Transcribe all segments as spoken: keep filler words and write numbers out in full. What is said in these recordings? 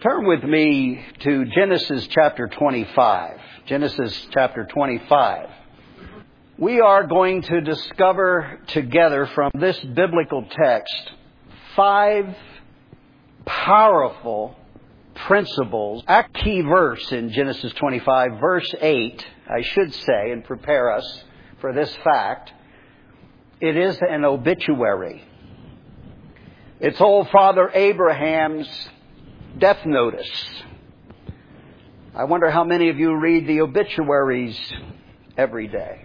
Turn with me to Genesis chapter twenty-five. Genesis chapter twenty-five. We are going to discover together from this biblical text five powerful principles. A key verse in Genesis twenty-five, verse eight, I should say, and prepare us for this fact. It is an obituary. It's old Father Abraham's death notice. I wonder how many of you read the obituaries every day.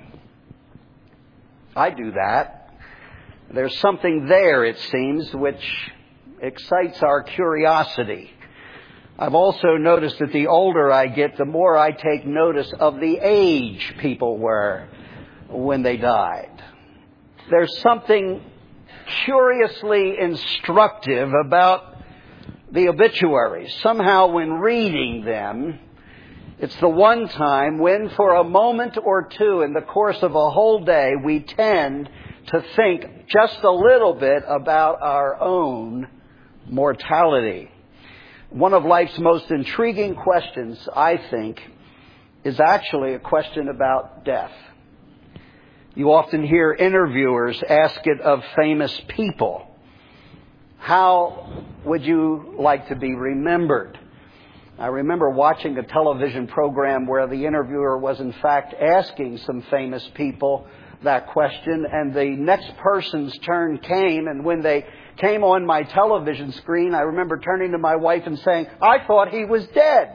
I do that. There's something there, it seems, which excites our curiosity. I've also noticed that the older I get, the more I take notice of the age people were when they died. There's something curiously instructive about the obituaries. Somehow when reading them, it's the one time when for a moment or two in the course of a whole day, we tend to think just a little bit about our own mortality. One of life's most intriguing questions, I think, is actually a question about death. You often hear interviewers ask it of famous people. How would you like to be remembered? I remember watching a television program where the interviewer was in fact asking some famous people that question, and the next person's turn came, and when they came on my television screen, I remember turning to my wife and saying, I thought he was dead.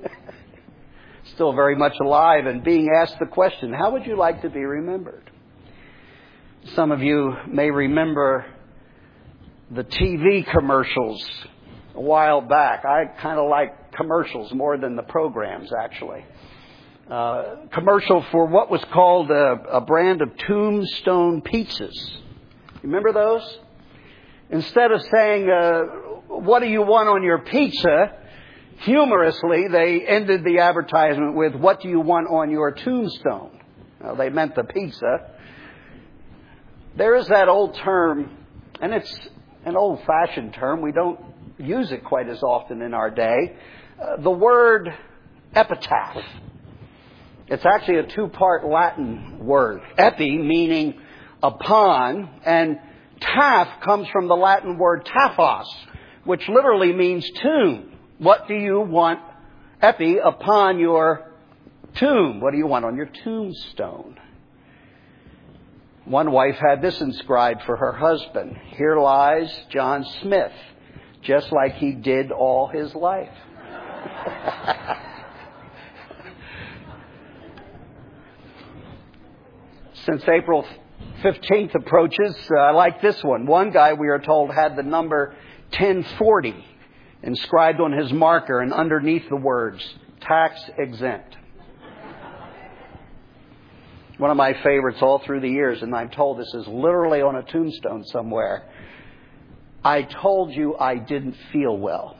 Still very much alive and being asked the question, how would you like to be remembered? Some of you may remember the T V commercials a while back. I kind of like commercials more than the programs, actually. Uh, commercial for what was called a, a brand of Tombstone pizzas. Remember those? Instead of saying, uh, what do you want on your pizza? Humorously, they ended the advertisement with, what do you want on your tombstone? Well, they meant the pizza. There is that old term, and it's an old-fashioned term. We don't use it quite as often in our day. Uh, the word epitaph. It's actually a two-part Latin word. Epi, meaning upon, and taph comes from the Latin word taphos, which literally means tomb. What do you want, epi, upon your tomb? What do you want on your tombstone? One wife had this inscribed for her husband. Here lies John Smith, just like he did all his life. Since April fifteenth approaches, uh, I like this one. One guy, we are told, had the number ten forty inscribed on his marker, and underneath the words, tax exempt. One of my favorites all through the years, and I'm told this is literally on a tombstone somewhere. I told you I didn't feel well.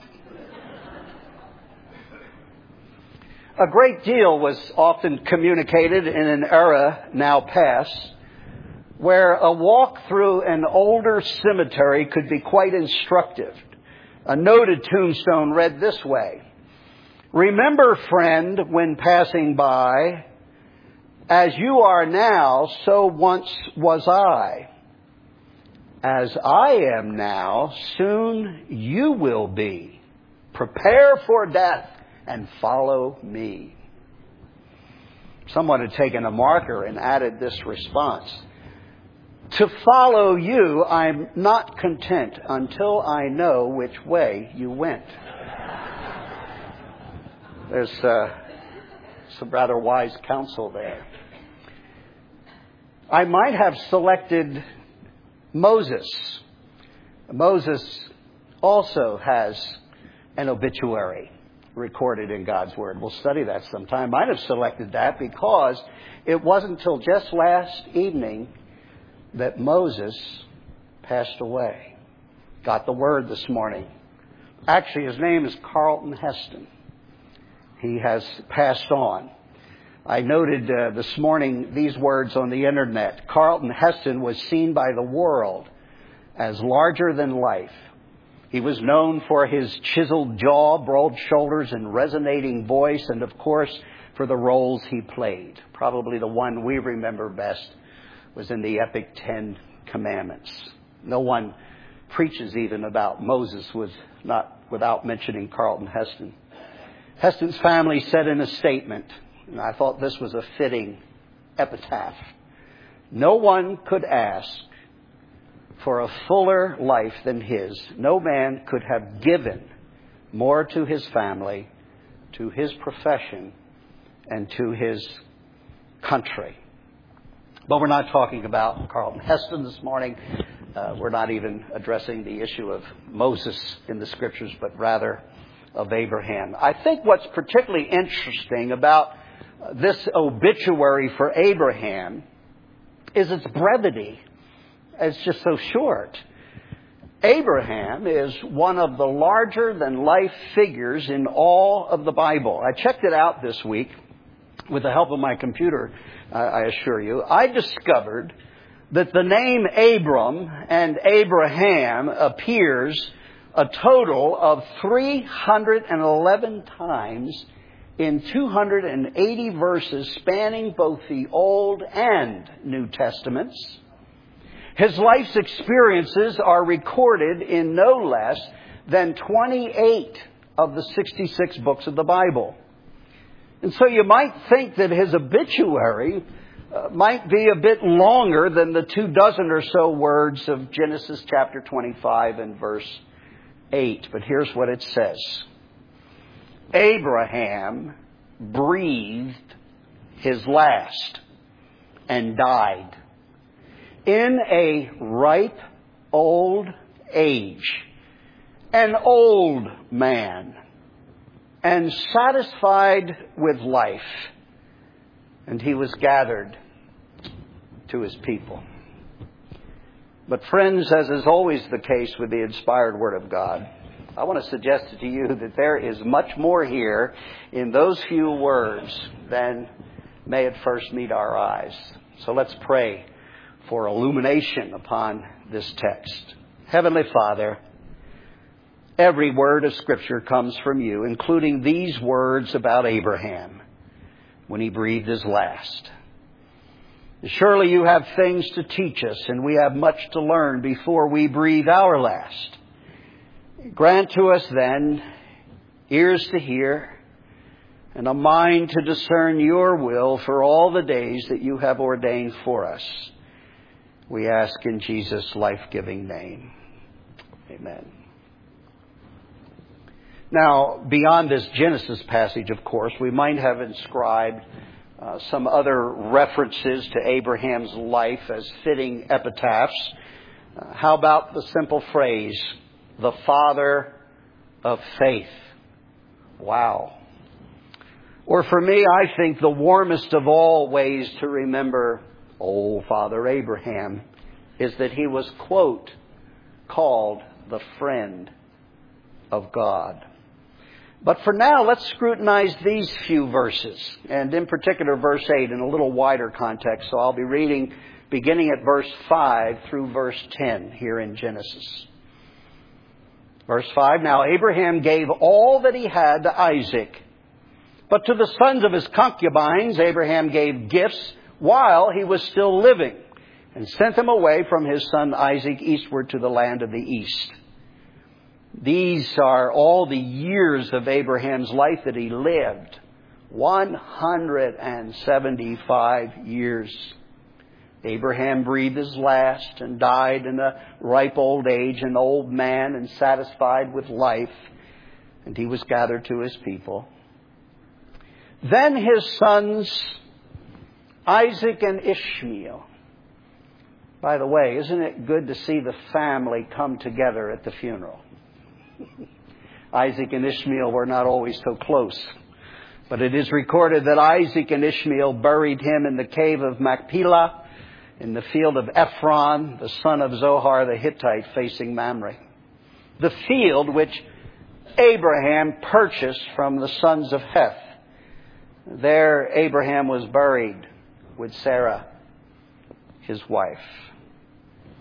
A great deal was often communicated in an era now past where a walk through an older cemetery could be quite instructive. A noted tombstone read this way: remember, friend, when passing by, as you are now, so once was I. As I am now, soon you will be. Prepare for death and follow me. Someone had taken a marker and added this response: to follow you, I'm not content until I know which way you went. There's uh, some rather wise counsel there. I might have selected Moses. Moses also has an obituary recorded in God's Word. We'll study that sometime. I might have selected that because it wasn't until just last evening that Moses passed away. Got the word this morning. Actually, his name is Charlton Heston. He has passed on. I noted uh, this morning these words on the internet. Charlton Heston was seen by the world as larger than life, He was known for his chiseled jaw, broad shoulders, and resonating voice, and of course, for the roles he played. Probably the one we remember best was in the epic Ten Commandments. No one preaches even about Moses was not without mentioning Charlton Heston. Heston's family said in a statement, and I thought this was a fitting epitaph, "No one could ask for a fuller life than his. No man could have given more to his family, to his profession, and to his country." But we're not talking about Charlton Heston this morning. Uh, we're not even addressing the issue of Moses in the Scriptures, but rather of Abraham. I think what's particularly interesting about this obituary for Abraham is its brevity. It's just so short. Abraham is one of the larger-than-life figures in all of the Bible. I checked it out this week with the help of my computer, uh, I assure you. I discovered that the name Abram and Abraham appears a total of three hundred eleven times in two hundred eighty verses spanning both the Old and New Testaments. His life's experiences are recorded in no less than twenty-eight of the sixty-six books of the Bible. And so you might think that his obituary uh, might be a bit longer than the two dozen or so words of Genesis chapter twenty-five and verse eight. But here's what it says. Abraham breathed his last and died in a ripe old age, an old man, and satisfied with life. And he was gathered to his people. But friends, as is always the case with the inspired Word of God, I want to suggest to you that there is much more here in those few words than may at first meet our eyes. So let's pray for illumination upon this text. Heavenly Father, every word of Scripture comes from you, including these words about Abraham when he breathed his last. Surely you have things to teach us, and we have much to learn before we breathe our last. Grant to us then ears to hear and a mind to discern your will for all the days that you have ordained for us. We ask in Jesus' life-giving name. Amen. Now, beyond this Genesis passage, of course, we might have inscribed uh, some other references to Abraham's life as fitting epitaphs. Uh, how about the simple phrase, the father of faith? Wow. Or for me, I think the warmest of all ways to remember old Father Abraham is that he was, quote, called the friend of God. But for now, let's scrutinize these few verses, and in particular verse eight in a little wider context. So I'll be reading beginning at verse five through verse ten here in Genesis. Verse five, now Abraham gave all that he had to Isaac, but to the sons of his concubines Abraham gave gifts while he was still living, and sent them away from his son Isaac eastward to the land of the east. These are all the years of Abraham's life that he lived. one hundred seventy-five years. Abraham breathed his last and died in a ripe old age, an old man and satisfied with life. And he was gathered to his people. Then his sons, Isaac and Ishmael. By the way, isn't it good to see the family come together at the funeral? Isaac and Ishmael were not always so close. But it is recorded that Isaac and Ishmael buried him in the cave of Machpelah, in the field of Ephron, the son of Zohar the Hittite, facing Mamre. The field which Abraham purchased from the sons of Heth. There Abraham was buried with Sarah, his wife.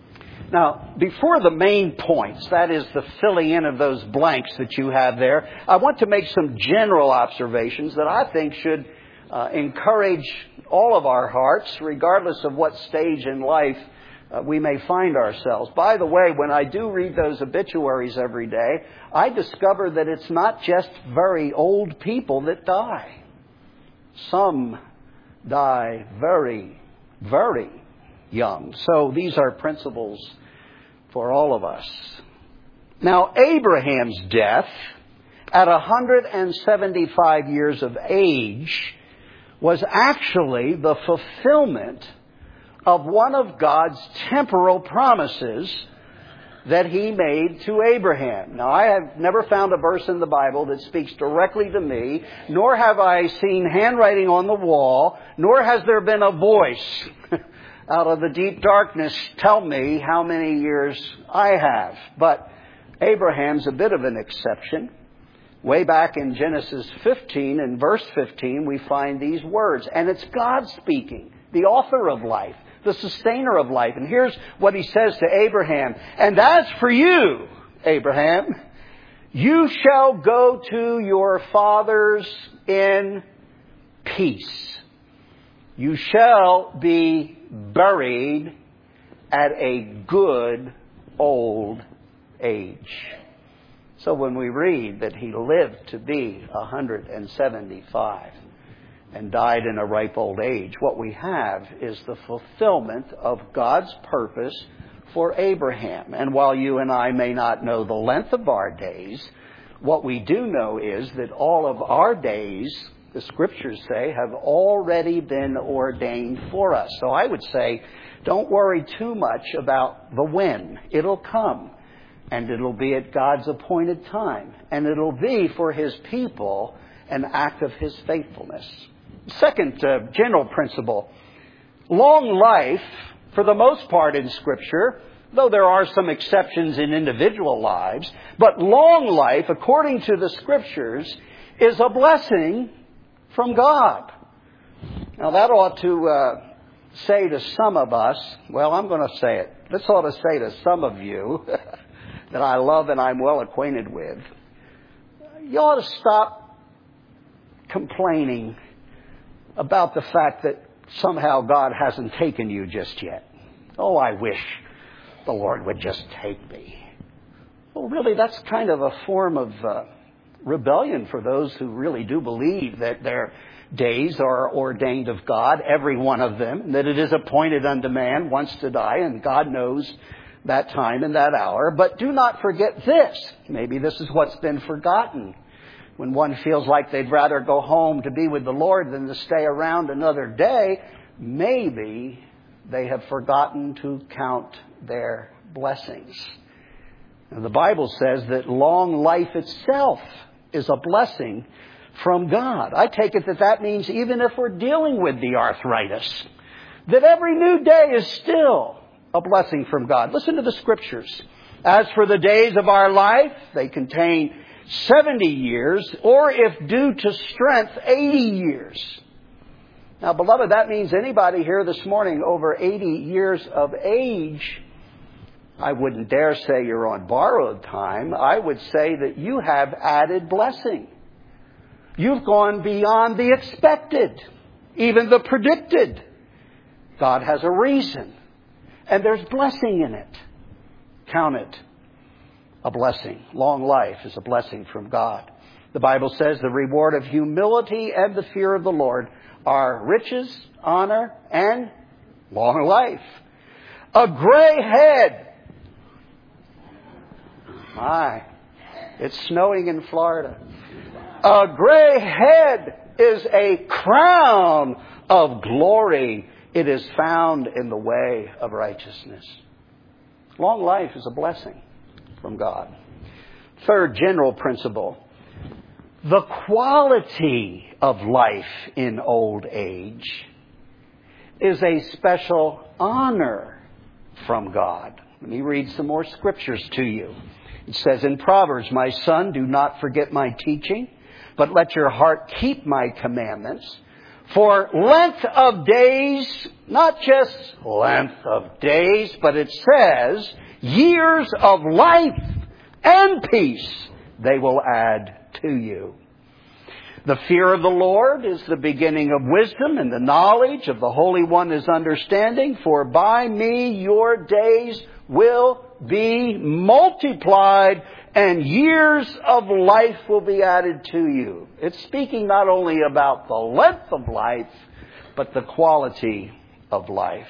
Now, before the main points, that is the filling in of those blanks that you have there, I want to make some general observations that I think should uh, encourage all of our hearts, regardless of what stage in life uh, we may find ourselves. By the way, when I do read those obituaries every day, I discover that it's not just very old people that die. Some die very, very young. So these are principles for all of us. Now, Abraham's death at one hundred seventy-five years of age was actually the fulfillment of one of God's temporal promises that He made to Abraham. Now, I have never found a verse in the Bible that speaks directly to me, nor have I seen handwriting on the wall, nor has there been a voice out of the deep darkness tell me how many years I have. But Abraham's a bit of an exception. Way back in Genesis fifteen, in verse fifteen, we find these words. And it's God speaking, the author of life, the sustainer of life. And here's what He says to Abraham. And as for you, Abraham, you shall go to your fathers in peace. You shall be buried at a good old age. So when we read that he lived to be one hundred seventy-five and died in a ripe old age, what we have is the fulfillment of God's purpose for Abraham. And while you and I may not know the length of our days, what we do know is that all of our days, the Scriptures say, have already been ordained for us. So I would say, don't worry too much about the when. It'll come. And it'll be at God's appointed time. And it'll be for His people an act of His faithfulness. Second uh, general principle. Long life, for the most part in Scripture, though there are some exceptions in individual lives, but long life, according to the Scriptures, is a blessing from God. Now that ought to uh, say to some of us, well, I'm going to say it. This ought to say to some of you that I love and I'm well acquainted with, you ought to stop complaining about the fact that somehow God hasn't taken you just yet. Oh, I wish the Lord would just take me. Well, really, that's kind of a form of uh, rebellion for those who really do believe that their days are ordained of God, every one of them, that it is appointed unto man once to die, and God knows that time and that hour. But do not forget this. Maybe this is what's been forgotten. When one feels like they'd rather go home to be with the Lord than to stay around another day, maybe they have forgotten to count their blessings. And the Bible says that long life itself is a blessing from God. I take it that that means even if we're dealing with the arthritis, that every new day is still a blessing from God. Listen to the Scriptures. As for the days of our life, they contain seventy years, or if due to strength, eighty years. Now, beloved, that means anybody here this morning over eighty years of age, I wouldn't dare say you're on borrowed time. I would say that you have added blessing. You've gone beyond the expected, even the predicted. God has a reason. And there's blessing in it. Count it a blessing. Long life is a blessing from God. The Bible says the reward of humility and the fear of the Lord are riches, honor, and long life. A gray head. My, it's snowing in Florida. A gray head is a crown of glory. It is found in the way of righteousness. Long life is a blessing from God. Third general principle. The quality of life in old age is a special honor from God. Let me read some more scriptures to you. It says in Proverbs, "My son, do not forget my teaching, but let your heart keep my commandments. For length of days, not just length of days, but it says years of life and peace they will add to you. The fear of the Lord is the beginning of wisdom, and the knowledge of the Holy One is understanding. For by me your days will be multiplied, and years of life will be added to you. It's speaking not only about the length of life, but the quality of life.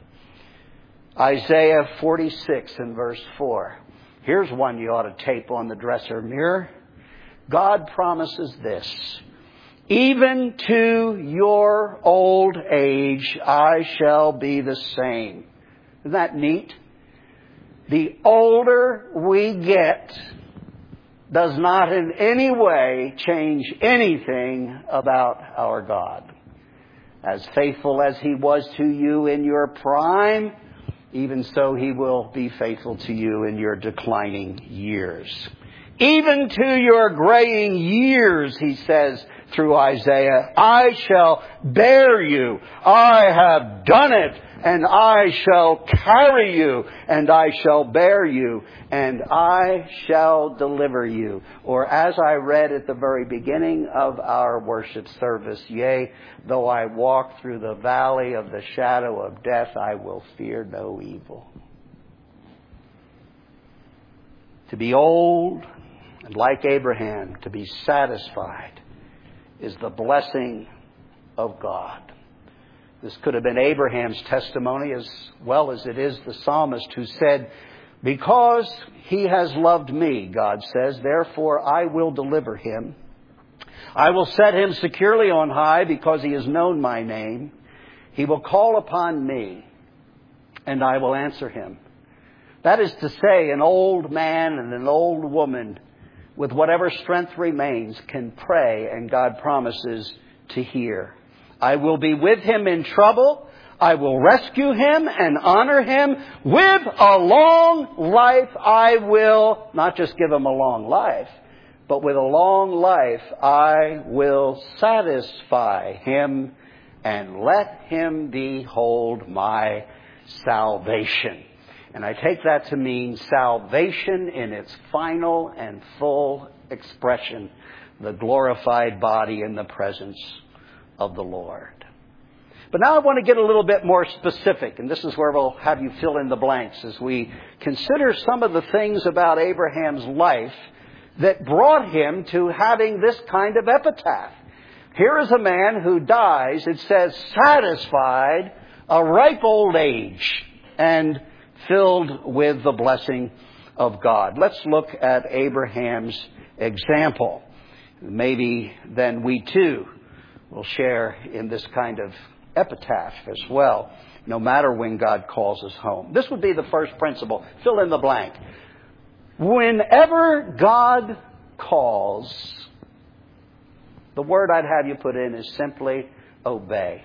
Isaiah forty-six and verse four. Here's one you ought to tape on the dresser mirror. God promises this: even to your old age I shall be the same. Isn't that neat? The older we get does not in any way change anything about our God. As faithful as He was to you in your prime, even so He will be faithful to you in your declining years. Even to your graying years, He says through Isaiah, I shall bear you. I have done it, and I shall carry you, and I shall bear you, and I shall deliver you. Or as I read at the very beginning of our worship service, yea, though I walk through the valley of the shadow of death, I will fear no evil. To be old, and like Abraham, to be satisfied, is the blessing of God. This could have been Abraham's testimony as well as it is the psalmist who said, because he has loved me, God says, therefore I will deliver him. I will set him securely on high because he has known my name. He will call upon me, and I will answer him. That is to say, an old man and an old woman with whatever strength remains can pray, and God promises to hear. I will be with him in trouble. I will rescue him and honor him. With a long life I will, not just give him a long life, but with a long life I will satisfy him and let him behold my salvation. And I take that to mean salvation in its final and full expression, the glorified body in the presence of the Lord. But now I want to get a little bit more specific, and this is where we'll have you fill in the blanks as we consider some of the things about Abraham's life that brought him to having this kind of epitaph. Here is a man who dies, it says, satisfied, a ripe old age, and filled with the blessing of God. Let's look at Abraham's example. Maybe then we too will share in this kind of epitaph as well, no matter when God calls us home. This would be the first principle. Fill in the blank. Whenever God calls, the word I'd have you put in is simply obey.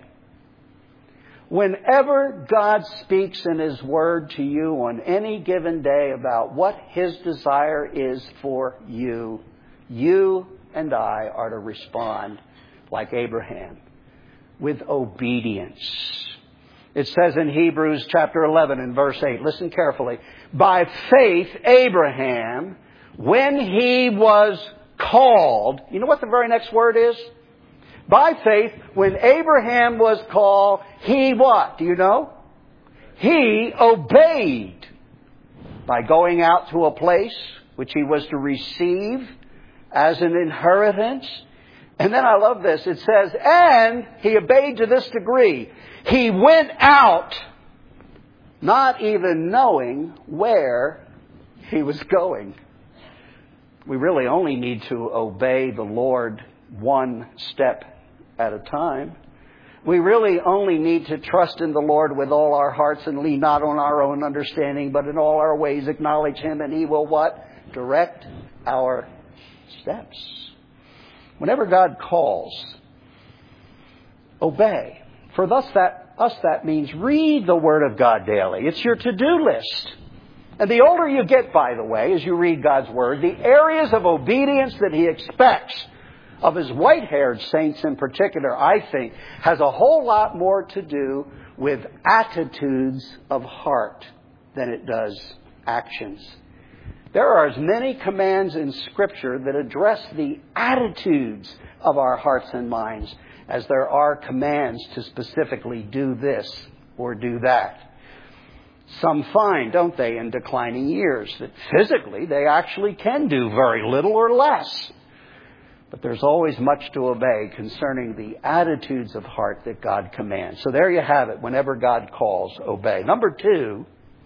Whenever God speaks in His Word to you on any given day about what His desire is for you, you and I are to respond like Abraham, with obedience. It says in Hebrews chapter eleven and verse eight, listen carefully, by faith Abraham, when he was called, you know what the very next word is? By faith, when Abraham was called, he what? Do you know? He obeyed by going out to a place which he was to receive as an inheritance. And then I love this. It says, and he obeyed to this degree. He went out not even knowing where he was going. We really only need to obey the Lord one step at a time. We really only need to trust in the Lord with all our hearts and lean not on our own understanding, but in all our ways acknowledge Him, and He will what? Direct our steps. Whenever God calls, obey. For thus that, us that means read the Word of God daily. It's your to-do list. And the older you get, by the way, as you read God's Word, the areas of obedience that He expects of his white-haired saints in particular, I think, has a whole lot more to do with attitudes of heart than it does actions. There are as many commands in Scripture that address the attitudes of our hearts and minds as there are commands to specifically do this or do that. Some find, don't they, in declining years, that physically they actually can do very little or less. But there's always much to obey concerning the attitudes of heart that God commands. So there you have it. Whenever God calls, obey. Number two,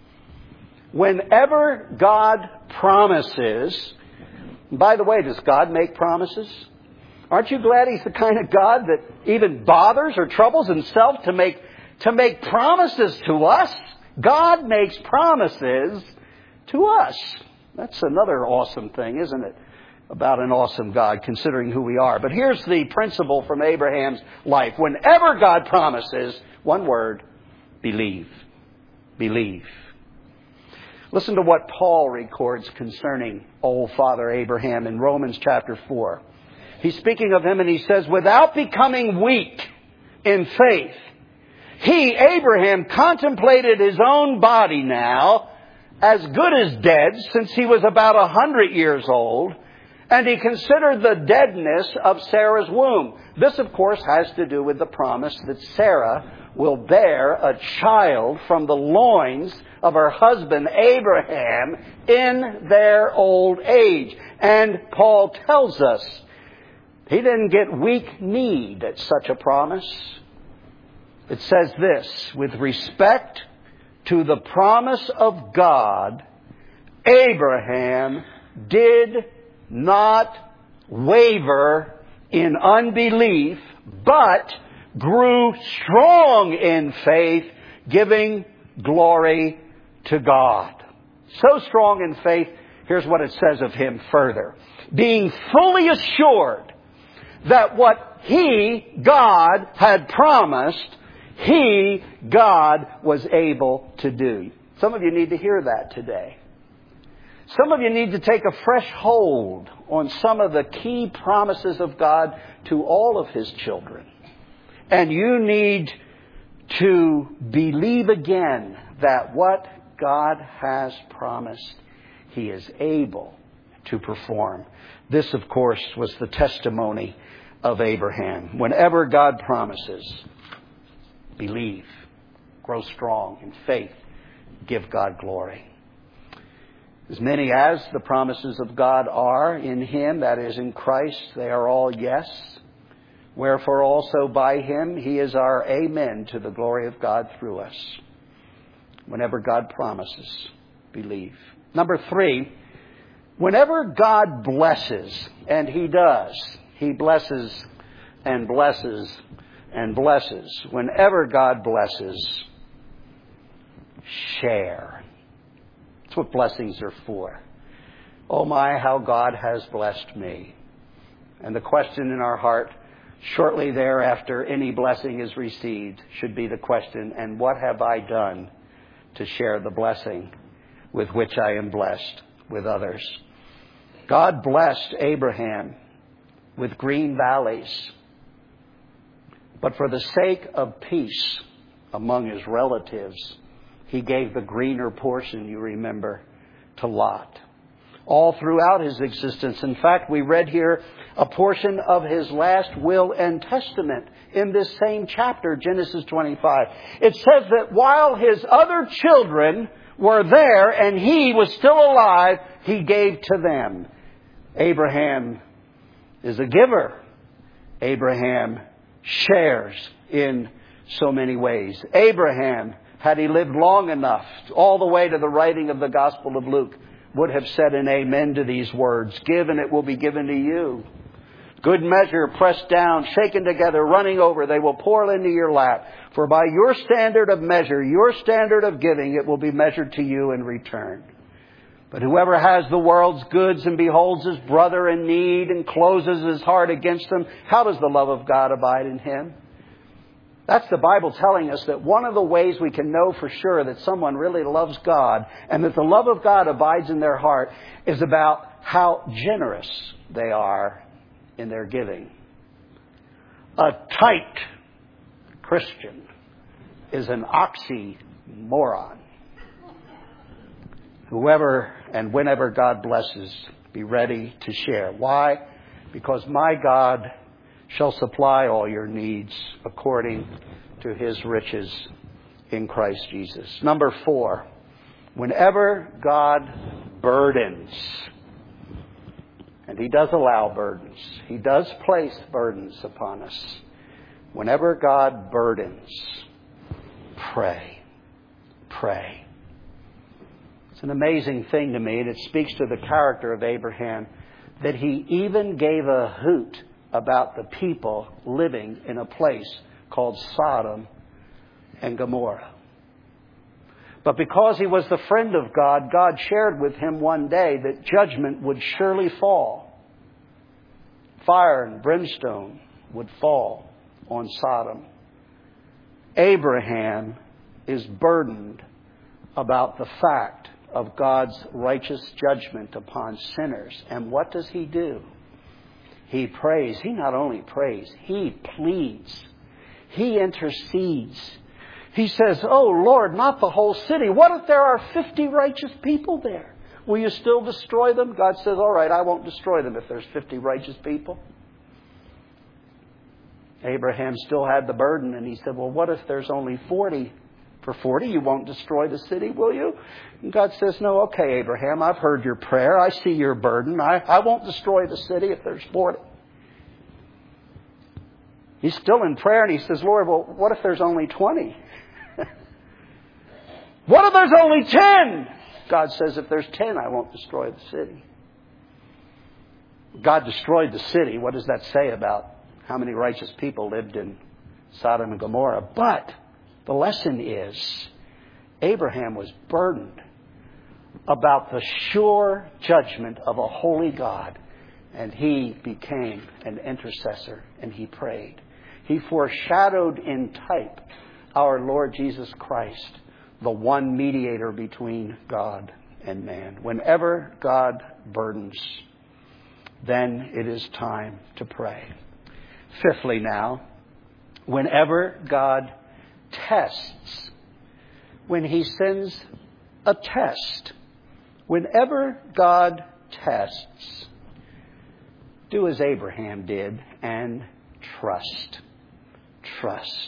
whenever God promises, by the way, does God make promises? Aren't you glad He's the kind of God that even bothers or troubles Himself to make, to make promises to us? God makes promises to us. That's another awesome thing, isn't it? About an awesome God, considering who we are. But here's the principle from Abraham's life. Whenever God promises, one word, believe. Believe. Listen to what Paul records concerning old Father Abraham in Romans chapter four. He's speaking of him and he says, without becoming weak in faith, he, Abraham, contemplated his own body now as good as dead, since he was about a hundred years old, and he considered the deadness of Sarah's womb. This, of course, has to do with the promise that Sarah will bear a child from the loins of her husband Abraham in their old age. And Paul tells us he didn't get weak-kneed at such a promise. It says this, with respect to the promise of God, Abraham did not waver in unbelief, but grew strong in faith, giving glory to God. So strong in faith, here's what it says of him further. Being fully assured that what he, God, had promised, He, God, was able to do. Some of you need to hear that today. Some of you need to take a fresh hold on some of the key promises of God to all of His children. And you need to believe again that what God has promised, He is able to perform. This, of course, was the testimony of Abraham. Whenever God promises, believe, grow strong in faith, give God glory. As many as the promises of God are in Him, that is in Christ, they are all yes. Wherefore also by Him He is our amen to the glory of God through us. Whenever God promises, believe. Number three, whenever God blesses, and He does, He blesses and blesses and blesses. Whenever God blesses, share. That's what blessings are for. Oh my, how God has blessed me. And the question in our heart, shortly thereafter any blessing is received, should be the question, and what have I done to share the blessing with which I am blessed with others? God blessed Abraham with green valleys. But for the sake of peace among his relatives, He gave the greener portion, you remember, to Lot. All throughout his existence. In fact, we read here a portion of his last will and testament in this same chapter, Genesis twenty-five. It says that while his other children were there and he was still alive, he gave to them. Abraham is a giver. Abraham shares in so many ways. Abraham, had he lived long enough, all the way to the writing of the Gospel of Luke, would have said an amen to these words. Give and it will be given to you. Good measure, pressed down, shaken together, running over, they will pour into your lap. For by your standard of measure, your standard of giving, it will be measured to you in return. But whoever has the world's goods and beholds his brother in need and closes his heart against him, how does the love of God abide in him? That's the Bible telling us that one of the ways we can know for sure that someone really loves God and that the love of God abides in their heart is about how generous they are in their giving. A tight Christian is an oxymoron. Whoever and whenever God blesses, be ready to share. Why? Because my God shall supply all your needs according to his riches in Christ Jesus. Number four, whenever God burdens, and he does allow burdens, he does place burdens upon us. Whenever God burdens, pray. Pray. It's an amazing thing to me, and it speaks to the character of Abraham, that he even gave a hoot about the people living in a place called Sodom and Gomorrah. But because he was the friend of God, God shared with him one day that judgment would surely fall. Fire and brimstone would fall on Sodom. Abraham is burdened about the fact of God's righteous judgment upon sinners. And what does he do? He prays. He not only prays, he pleads. He intercedes. He says, oh Lord, not the whole city. What if there are fifty righteous people there? Will you still destroy them? God says, all right, I won't destroy them if there's fifty righteous people. Abraham still had the burden, and he said, well, what if there's only forty? For forty, you won't destroy the city, will you? And God says, no, okay, Abraham, I've heard your prayer. I see your burden. I, I won't destroy the city if there's forty. He's still in prayer, and he says, Lord, well, what if there's only twenty? What if there's only ten? God says, if there's ten, I won't destroy the city. God destroyed the city. What does that say about how many righteous people lived in Sodom and Gomorrah? But the lesson is, Abraham was burdened about the sure judgment of a holy God. And he became an intercessor, and he prayed. He foreshadowed in type our Lord Jesus Christ, the one mediator between God and man. Whenever God burdens, then it is time to pray. Fifthly now, whenever God tests, when he sends a test, whenever God tests, do as Abraham did and trust. Trust.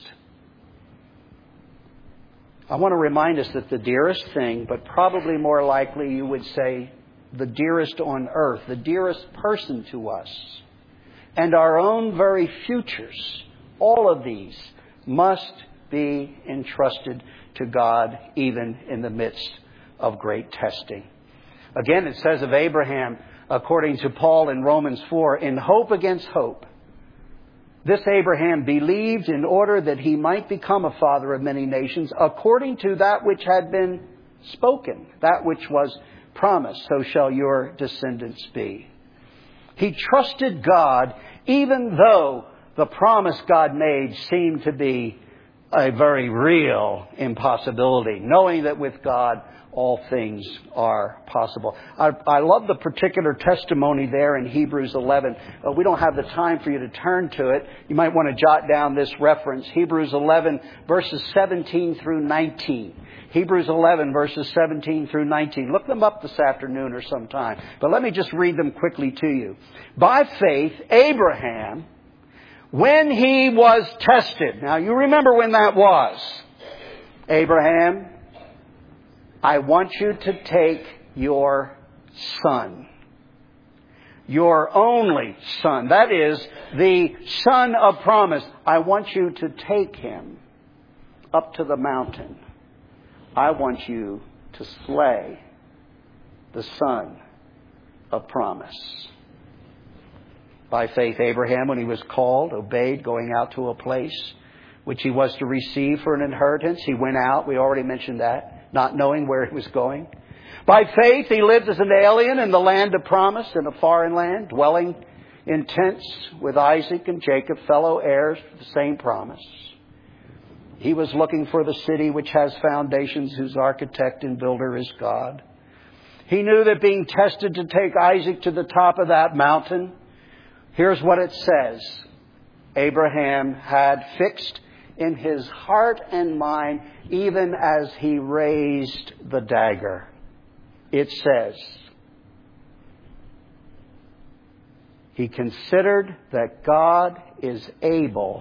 I want to remind us that the dearest thing, but probably more likely you would say the dearest on earth, the dearest person to us, and our own very futures, all of these must be entrusted to God even in the midst of great testing. Again, it says of Abraham, according to Paul in Romans four, in hope against hope, this Abraham believed in order that he might become a father of many nations, according to that which had been spoken, that which was promised, so shall your descendants be. He trusted God even though the promise God made seemed to be a very real impossibility, knowing that with God all things are possible. I, I love the particular testimony there in Hebrews eleven. Uh, we don't have the time for you to turn to it. You might want to jot down this reference. Hebrews eleven, verses seventeen through nineteen. Hebrews eleven, verses seventeen through nineteen. Look them up this afternoon or sometime. But let me just read them quickly to you. By faith, Abraham, when he was tested. Now, you remember when that was. Abraham, I want you to take your son, your only son, that is, the son of promise. I want you to take him up to the mountain. I want you to slay the son of promise. By faith, Abraham, when he was called, obeyed, going out to a place which he was to receive for an inheritance. He went out. We already mentioned that, not knowing where he was going. By faith, he lived as an alien in the land of promise, in a foreign land, dwelling in tents with Isaac and Jacob, fellow heirs to the same promise. He was looking for the city which has foundations, whose architect and builder is God. He knew that being tested to take Isaac to the top of that mountain, Here's what it says. Abraham had fixed in his heart and mind even as he raised the dagger. It says, he considered that God is able,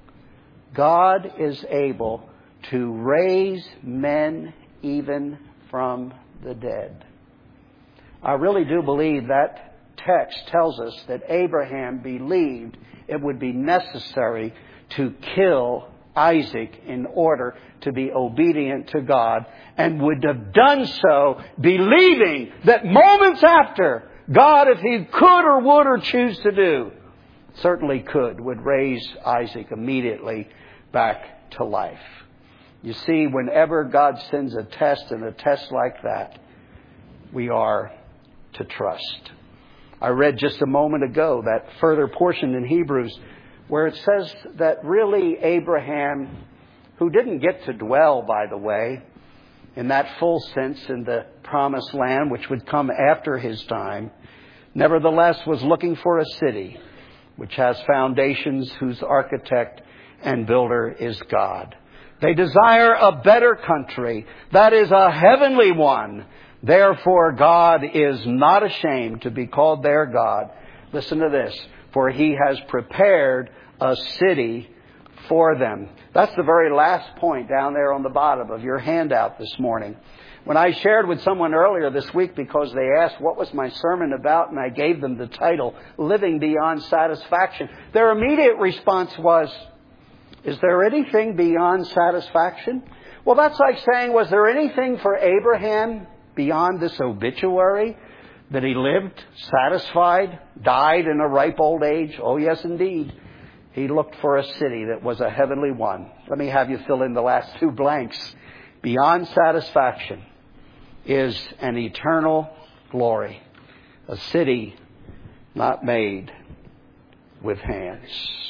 God is able to raise men even from the dead. I really do believe that text tells us that Abraham believed it would be necessary to kill Isaac in order to be obedient to God, and would have done so believing that moments after, God, if He could or would or choose to do, certainly could, would raise Isaac immediately back to life. You see, whenever God sends a test, and a test like that, we are to trust. I read just a moment ago that further portion in Hebrews where it says that really Abraham, who didn't get to dwell, by the way, in that full sense in the promised land, which would come after his time, nevertheless was looking for a city which has foundations, whose architect and builder is God. They desire a better country, that is a heavenly one. Therefore God is not ashamed to be called their God. Listen to this. For He has prepared a city for them. That's the very last point down there on the bottom of your handout this morning. When I shared with someone earlier this week, because they asked what was my sermon about, and I gave them the title, Living Beyond Satisfaction, their immediate response was, is there anything beyond satisfaction? Well, that's like saying, was there anything for Abraham beyond this obituary? That he lived satisfied, died in a ripe old age? Oh, yes, indeed. He looked for a city that was a heavenly one. Let me have you fill in the last two blanks. Beyond satisfaction is an eternal glory. A city not made with hands.